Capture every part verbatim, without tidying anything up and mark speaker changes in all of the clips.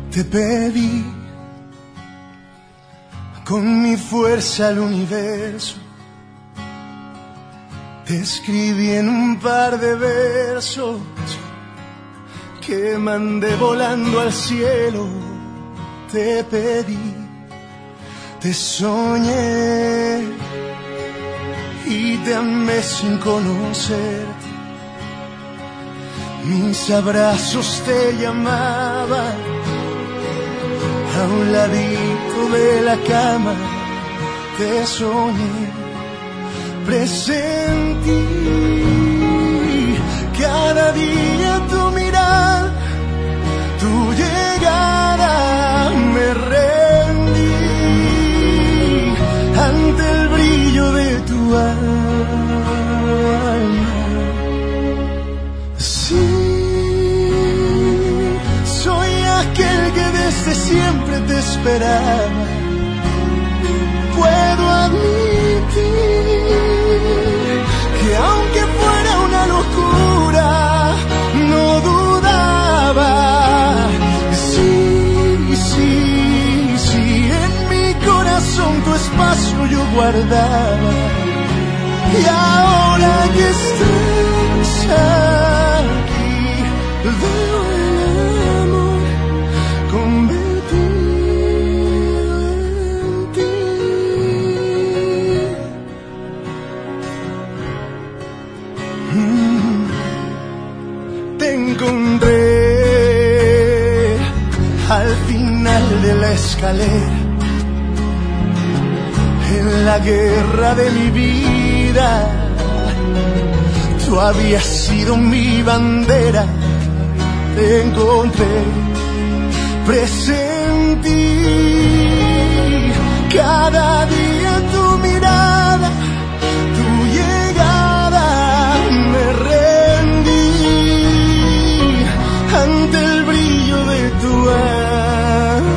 Speaker 1: Te pedí con mi fuerza al universo, te escribí en un par de versos que mandé volando al cielo. Te pedí, te soñé y te amé sin conocerte. Mis abrazos te llamaban a un ladito de la cama. Te soñé, presentí cada día tu mirada, tu llegada. Me rendí ante el brillo de tu alma. Sí, soy aquel que desde siempre te esperaba. Puedo admitir que aunque fuera una locura, no dudaba. Sí, sí, sí, en mi corazón tu espacio yo guardaba. Y ahora que estás aquí, veo el amor convertido en ti. Mm. Te encontré al final de la escalera, en la guerra de mi vida. Tú habías sido mi bandera. Te encontré, presentí cada día tu mirada, tu llegada. Me rendí ante el brillo de tu alma.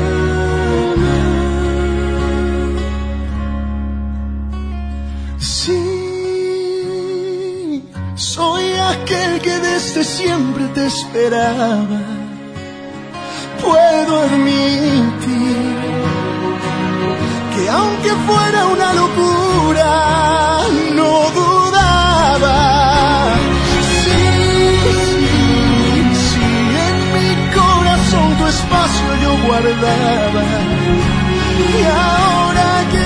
Speaker 1: Sí, soy aquel que desde siempre te esperaba. Puedo admitir que aunque fuera una locura, no dudaba. Sí, sí, sí, en mi corazón tu espacio yo guardaba. Y ahora que